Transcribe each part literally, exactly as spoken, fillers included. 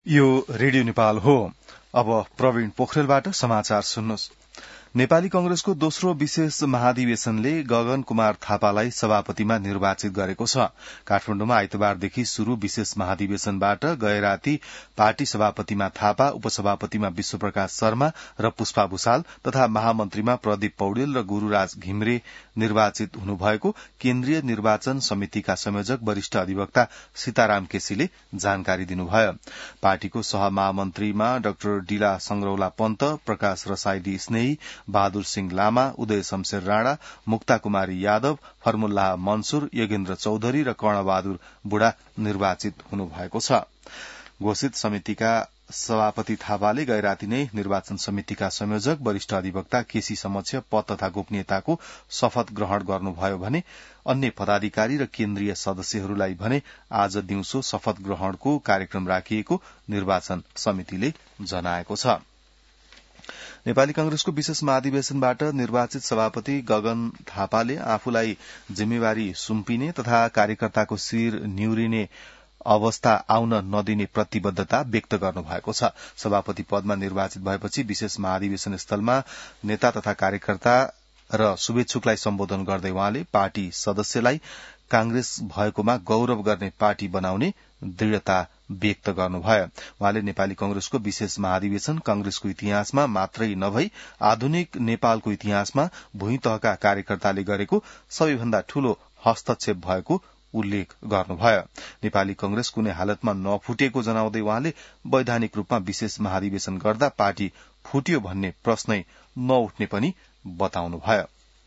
यो रेडियो नेपाल हो। अब प्रवीण पोखरेलबाट समाचार सुन्नुहोस्। नेपाली कंग्रेसको दोस्रो विशेष महाधिवेशनले गगन कुमार थापालाई सभापतिमा निर्वाचित गरेको छ। काठमाडौँमा आइतबारदेखि शुरू विशेष महाधिवेशनबाट गए राति पार्टी सभापतिमा थापा, उपसभापतिमा विश्वप्रकाश शर्मा र पुष्पा भूषाल तथा महामन्त्रीमा प्रदीप पौडेल र गुरूराज घिमिरे निर्वाचित हुनुभएको केन्द्रीय निर्वाचन समितिका संयोजक वरिष्ठ अधिवक्ता सीताराम केसीले जानकारी दिनुभयो। पार्टीको सहमहामन्त्रीमा डाक्टर डिला संग्रौला पन्त, प्रकाश रसाइली स्नेही, बहादुर सिंह लामा, उदय शमशेर राणा, मुक्ता कुमारी यादव, फर्मुल्लाह मन्सूर, योगेन्द्र चौधरी र कर्णबहादुर बुढा निर्वाचित हुनुभएको छ। घोषित समितिका सभापति थापाले गए राति नै निर्वाचन समितिका संयोजक वरिष्ठ अधिवक्ता केसी समक्ष पद तथा गोपनीयताको शपथ ग्रहण गर्नुभयो भने अन्य पदाधिकारी र केन्द्रीय सदस्यहरूलाई भने आज दिउँसो शपथ ग्रहणको कार्यक्रम राखिएको निर्वाचन समितिले जनाएको छ। नेपाली कंग्रेसको विशेष महाधिवेशनबाट निर्वाचित सभापति गगन थापाले आफूलाई जिम्मेवारी सुम्पिने तथा कार्यकर्ताको शिर निहुरिने अवस्था आउन नदिने प्रतिबद्धता व्यक्त गर्नुभएको छ। सभापति पदमा निर्वाचित भएपछि विशेष महाधिवेशन स्थलमा नेता तथा कार्यकर्ता र शुभेच्छुकलाई सम्बोधन गर्दै उहाँले पार्टी सदस्यलाई कांग्रेस भएकोमा गौरव गर्ने पार्टी बनाउने दृढ़ता व्यक्त गर्नुभयो। उहाँले नेपाली कंग्रेसको विशेष महाधिवेशन कंग्रेसको इतिहासमा मात्रै नभई आधुनिक नेपालको इतिहासमा भूइँ तहका कार्यकर्ताले गरेको सबैभन्दा ठूलो हस्तक्षेप भएको उल्लेख गर्नुभयो। नेपाली कंग्रेस कुनै हालतमा नफुटेको जनाउँदै उहाँले वैधानिक रूपमा विशेष महाधिवेशन गर्दा पार्टी फुट्यो भन्ने प्रश्नै नउठ्ने पनि बताउनुभयो।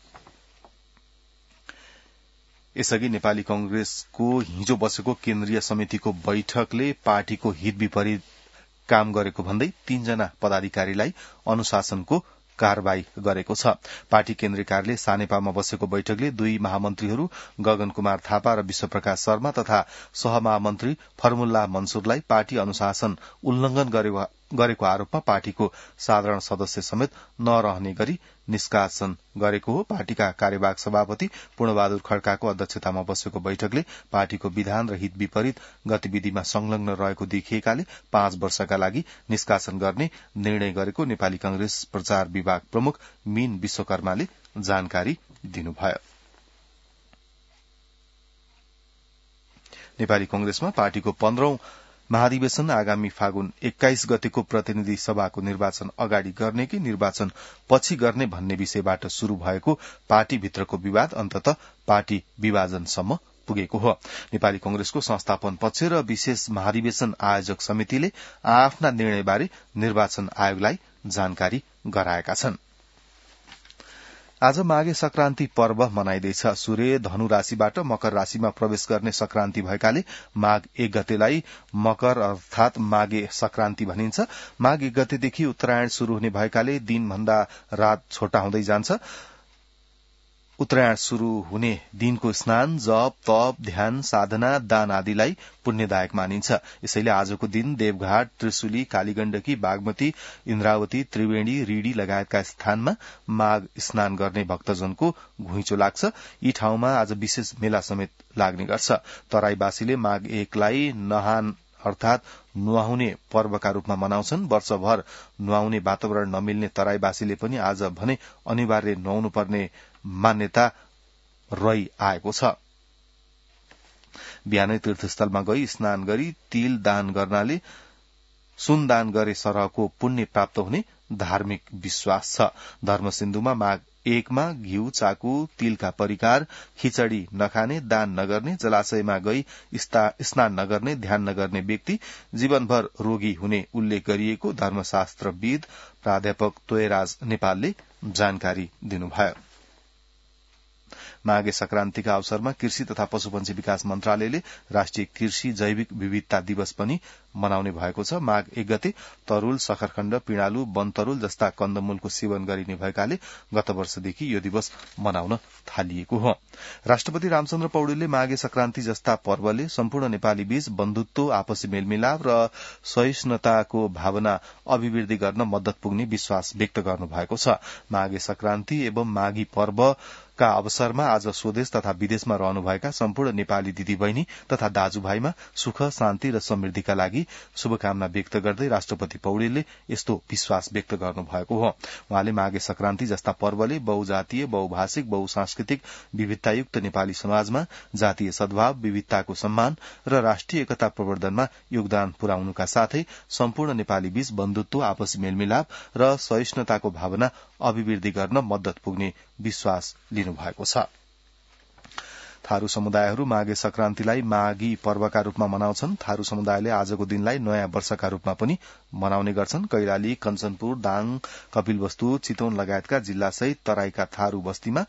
यसअघि नेपाली कंग्रेसको हिजो बसेको केन्द्रीय समितिको बैठकले पार्टीको हित विपरीत काम गरेको भन्दै तीनजना पदाधिकारीलाई अनुशासनको कारवाही गरेको छ। पार्टी केन्द्रीय कार्यालय सानेपामा बसेको बैठकले दुई महामन्त्रीहरू गगन कुमार थापा र विश्वप्रकाश शर्मा तथा सहमहामन्त्री फर्मुल्लाह मन्सूरलाई पार्टी अनुशासन उल्लंघन गरेको आरोपमा पार्टीको साधारण सदस्य समेत नरहने गरी निष्कासन गरेको हो। पार्टीका कार्यवाहक सभापति पूर्णबहादुर खड्काको अध्यक्षतामा बसेको बैठकले पार्टीको विधान र हित विपरीत गतिविधिमा संलग्न रहेको देखिएकाले पाँच वर्षका लागि निष्कासन गर्ने निर्णय गरेको नेपाली कंग्रेस प्रचार विभाग प्रमुख मीन विश्वकर्माले जानकारी दिनुभयो। नेपाली कंग्रेसमा पार्टीको पन्ध्रौं महाधिवेशन आगामी फागुन एक्काइस गतेको प्रतिनिधि सभाको निर्वाचन अगाडि गर्ने कि निर्वाचन पछि गर्ने भन्ने विषयबाट शुरू भएको पार्टीभित्रको विवाद अन्ततः पार्टी विभाजनसम्म पुगेको हो। नेपाली कंग्रेसको संस्थापन पक्ष र विशेष महाधिवेशन आयोजक समितिले आफ्ना निर्णयबारे निर्वाचन आयोगलाई जानकारी गराएका छन्। आज माघे संक्रान्ति पर्व मनाइँदैछ। सूर्य धनु राशिबाट मकर राशिमा प्रवेश गर्ने संक्रान्ति भएकाले माघ एक गतेलाई मकर अर्थात माघे संक्रान्ति भनिन्छ। माघ एक गतेदेखि उत्तरायण शुरू हुने भएकाले दिनभन्दा रात छोटा हुँदै जान्छ। उत्तरायण शुरू हुने दिनको स्नान, जप, तप, ध्यान, साधना, दान आदिलाई पुण्यदायक मानिन्छ। यसैले आजको दिन देवघाट, त्रिशुली, कालीगण्डकी, बागमती, इन्द्रावती, त्रिवेणी, रिडी लगायतका स्थानमा माघ स्नान गर्ने भक्तजनको घुइँचो लाग्छ। यी ठाउँमा आज विशेष मेला समेत लाग्ने गर्छ। तराईवासीले माघ एकलाई नहान अर्थात नुहाउने पर्वका रूपमा मनाउँछन्। वर्षभर नुहाउने वातावरण नमिल्ने तराईवासीले पनि आज भने अनिवार्य नुहाउनुपर्ने मान्यता रही आएको छ। बिहानै तीर्थस्थलमा गई स्नान गरी तिल दान गर्नाले सुन दान गरे सरहको पुण्य प्राप्त हुने धार्मिक विश्वास छ। धर्मसिन्धुमा माघ एकमा घिउ, चाकु, तिलका परिकार, खिचड़ी नखाने, दान नगर्ने, जलाशयमा गई स्नान नगर्ने, ध्यान नगर्ने व्यक्ति जीवनभर रोगी हुने उल्लेख गरिएको धर्मशास्त्रविद प्राध्यापक तोयराज नेपालले जानकारी दिनुभयो। माघे संक्रान्तिका अवसरमा कृषि तथा पशुपन्छी विकास मन्त्रालयले राष्ट्रिय कृषि जैविक विविधता दिवस पनि मनाउने भएको छ। माघ एक गते तरूल, सखरखण्ड, पिँडालु, वनतरूल जस्ता कन्दमूलको सेवन गरिने भएकाले गत वर्षदेखि यो दिवस मनाउन थालिएको हो। राष्ट्रपति रामचन्द्र पौडेलले माघे संक्रान्ति जस्ता पर्वले सम्पूर्ण नेपाली बीच बन्धुत्व, आपसी मेलमिलाप र सहिष्णुताको भावना अभिवृद्धि गर्न मद्दत पुग्ने विश्वास व्यक्त गर्नुभएको छ। माघे संक्रान्ति एवं माघी पर्व का अवसरमा आज स्वदेश तथा विदेशमा रहनुभएका सम्पूर्ण नेपाली दिदीबहिनी तथा दाजुभाइमा सुख शान्ति र समृद्धिका लागि शुभकामना व्यक्त गर्दै राष्ट्रपति पौडेलले यस्तो विश्वास व्यक्त गर्नुभएको हो। उहाँले माघे संक्रान्ति जस्ता पर्वले बहुजातीय बहुभाषिक बहुसांस्कृतिक विविधतायुक्त नेपाली समाजमा जातीय सद्भाव विविधताको सम्मान र राष्ट्रिय एकता प्रवर्धनमा योगदान पुर्याउनुका साथै सम्पूर्ण नेपाली बीच बन्धुत्व आपसी मेलमिलाप र सहिष्णुताको भावना अभिवृद्धि गर्न मद्दत पुग्ने विश्वास लिनुभएको छ। थारू समुदायहरू माघे संक्रान्तिलाई माघी पर्वका रूपमा मनाउँछन्। थारू समुदायले आजको दिनलाई नयाँ वर्षका रूपमा पनि मनाउने गर्छन्। कैलाली, कञ्चनपुर, दाङ, कपिलवस्तु, चितवन लगायतका जिल्लासहित तराईका थारू बस्तीमा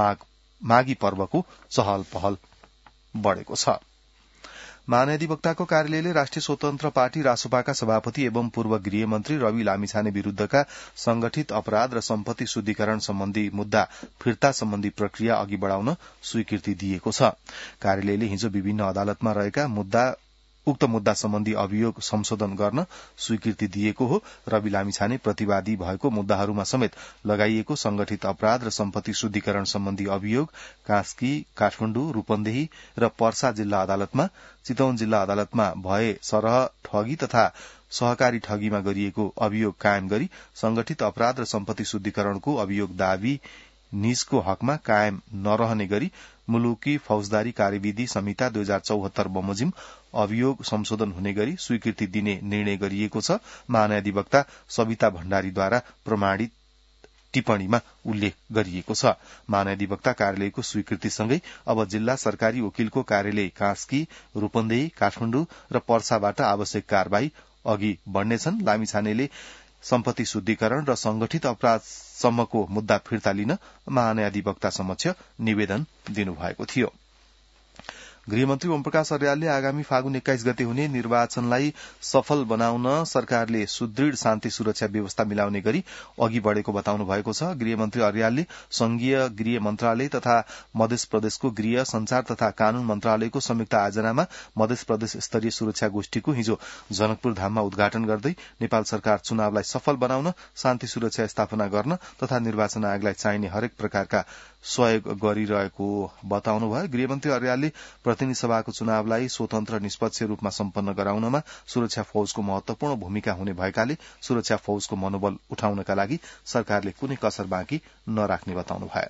माघी पर्वको चहल पहल बढ़ेको छ। महाधिवक्ताको कार्यालयले राष्ट्रिय स्वतन्त्र पार्टी रासोपाका सभापति एवं पूर्व गृहमन्त्री रवि लामिछाने विरूद्धका संगठित अपराध र सम्पत्ति शुद्धिकरण सम्बन्धी मुद्दा फिर्ता सम्बन्धी प्रक्रिया अघि बढ़ाउन स्वीकृति दिएको छ। कार्यालयले हिजो विभिन्न अदालतमा रहेका मुद्दा उक्त मुद्दा सम्बन्धी अभियोग संशोधन गर्न स्वीकृति दिएको हो। रवि लामिछाने प्रतिवादी भएको मुद्दाहरूमा समेत लगाइएको संगठित अपराध र सम्पत्ति शुद्धिकरण सम्बन्धी अभियोग कास्की, काठमाडौँ, रूपन्देही र पर्सा जिल्ला अदालतमा, चितवन जिल्ला अदालतमा भए सरह ठगी तथा सहकारी ठगीमा गरिएको अभियोग कायम गरी संगठित अपराध र सम्पत्ति शुद्धिकरणको अभियोग दावी निजको हकमा कायम नरहने गरी मुलुकी फौजदारी कार्यविधि संहिता दुई हजार चौहत्तर बमोजिम अभियोग संशोधन हुने गरी स्वीकृति दिने निर्णय गरिएको छ। महान्याधिवक्ता सविता भण्डारीद्वारा प्रमाणित टिप्पणीमा उल्लेख गरिएको छ। महान्याधिवक्ता कार्यालयको स्वीकृतिसँगै अब जिल्ला सरकारी वकिलको कार्यालय कास्की, रूपन्देही, काठमाडौँ र पर्साबाट आवश्यक कार्यवाही अघि बढ़नेछन्। लामिछानेले सम्पत्ति शुद्धिकरण र संगठित अपराधसम्मको मुद्दा फिर्ता लिन महान्याधिवक्ता समक्ष निवेदन दिनुभएको थियो। गृहमन्त्री ओमप्रकाश अर्यालले आगामी फागुन एक्काइस गते हुने निर्वाचनलाई सफल बनाउन सरकारले सुदृढ़ शान्ति सुरक्षा व्यवस्था मिलाउने गरी अघि बढ़ेको बताउनु भएको छ। गृहमन्त्री अर्यालले संघीय गृह मन्त्रालय तथा मध्य प्रदेशको गृह संचार तथा कानून मन्त्रालयको संयुक्त आयोजनामा मध्य प्रदेश स्तरीय सुरक्षा गोष्ठीको हिजो जनकपुर धाममा उद्घाटन गर्दै नेपाल सरकार चुनावलाई सफल बनाउन शान्ति सुरक्षा स्थापना गर्न तथा निर्वाचन आयोगलाई चाहिने हरेक प्रकारका सहयोग गरिरहेको बताउनुभयो। गृहमन्त्री अर्यालले प्रतिनिधि सभाको चुनावलाई स्वतन्त्र निष्पक्ष रूपमा सम्पन्न गराउनमा सुरक्षा फौजको महत्वपूर्ण भूमिका हुने भएकाले सुरक्षा फौजको मनोबल उठाउनका लागि सरकारले कुनै कसर बाँकी नराख्ने बताउनुभयो।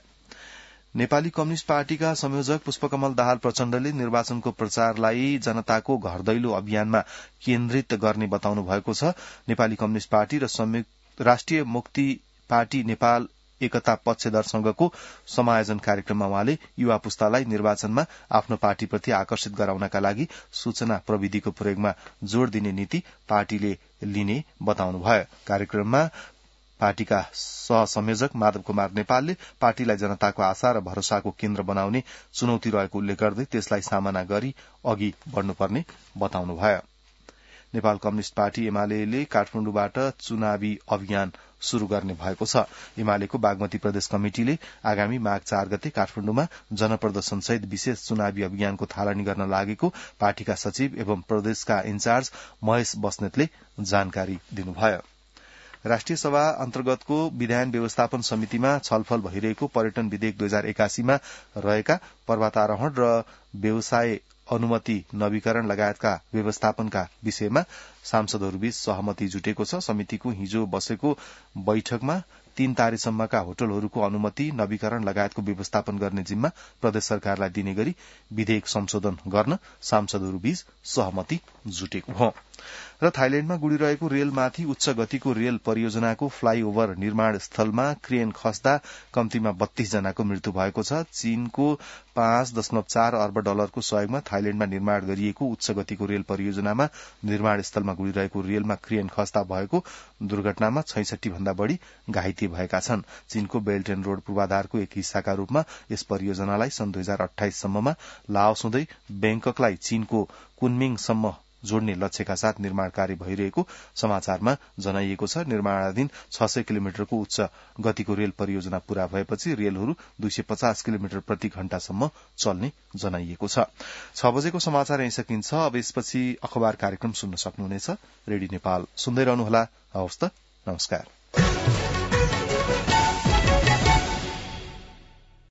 नेपाली कम्युनिष्ट पार्टीका संयोजक पुष्पकमल दाहाल प्रचण्डले निर्वाचनको प्रचारलाई जनताको घर दैलो अभियानमा केन्द्रित गर्ने बताउनु भएको छ। नेपाली कम्युनिष्ट पार्टी र संयुक्त राष्ट्रिय मुक्ति पार्टी नेपाल एकता पक्षधर संघको समायोजन कार्यक्रममा उहाँले युवा पुस्तालाई निर्वाचनमा आफ्नो पार्टीप्रति आकर्षित गराउनका लागि सूचना प्रविधिको प्रयोगमा जोड़ दिने नीति पार्टीले लिने बताउनुभयो। कार्यक्रममा पार्टीका सहसंयोजक माधव कुमार नेपालले पार्टीलाई जनताको आशा र भरोसाको केन्द्र बनाउने चुनौती रहेको उल्लेख गर्दै त्यसलाई सामना गरी अघि बढ़नुपर्ने बताउनुभयो। नेपाल कम्युनिष्ट पार्टी एमाले काठमाडौँबाट चुनावी अभियान शुरू गर्ने भएको छ। एमालेको बागमती प्रदेश कमिटिले आगामी माघ चार गते काठमाडौँमा जनप्रदर्शन सहित विशेष चुनावी अभियानको थालनी गर्न लागेको पार्टीका सचिव एवं प्रदेशका इन्चार्ज महेश बस्नेतले जानकारी दिनुभयो। राष्ट्रिय सभा अन्तर्गतको विधायन व्यवस्थापन समितिमा छलफल भइरहेको पर्यटन विधेयक दुई हजार एकासीमा रहेका पर्वतारोहण र व्यवसाय अनुमति नवीकरण लगायतका व्यवस्थापनका विषयमा सांसदहरूबीच सहमति जुटेको छ। समितिको हिजो बसेको बैठकमा तीन तारिखसम्मका होटलहरूको अनुमति नवीकरण लगायतको व्यवस्थापन गर्ने जिम्मा प्रदेश सरकारलाई दिने गरी विधेयक संशोधन गर्न सांसदहरूबीच सहमति जुटेको हो। र थाइल्याण्डमा गुडिरहेको रेलमाथि उच्च गतिको रेल परियोजनाको फ्लाईओभर निर्माण स्थलमा क्रेन खस्दा कम्तीमा बत्तीस जनाको मृत्यु भएको छ। चीनको पाँच दशमलव चार अर्ब डलरको सहयोगमा थाइल्याण्डमा निर्माण गरिएको उच्च गतिको रेल परियोजनामा निर्माण स्थलमा गुडिरहेको रेलमा क्रेन खस्दा भएको दुर्घटनामा छैसठी भन्दा बढ़ी घाइते भएका छन्। चीनको बेल्ट एण्ड रोड पूर्वाधारको एक हिस्साका रूपमा यस परियोजनालाई सन् दुई हजार अठाइस सम्ममा लाओस हुँदै ब्याङ्ककलाई चीनको कुनमिङसम्म जोड्ने लक्ष्यका साथ निर्माण कार्य भइरहेको समाचारमा जनाइएको छ। निर्माणाधीन छ सय किलोमिटरको उच्च गतिको रेल परियोजना पूरा भएपछि रेलहरू दुई सय पचास किलोमिटर प्रति घण्टासम्म चल्ने जनाइएको छ। छ बजेको समाचार यही सकिन्छ। अब यसपछि अखबार कार्यक्रम सुन्न सक्नुहुनेछ। रेडियो नेपाल सुन्दै रहनुहोला। हवस् त, नमस्कार।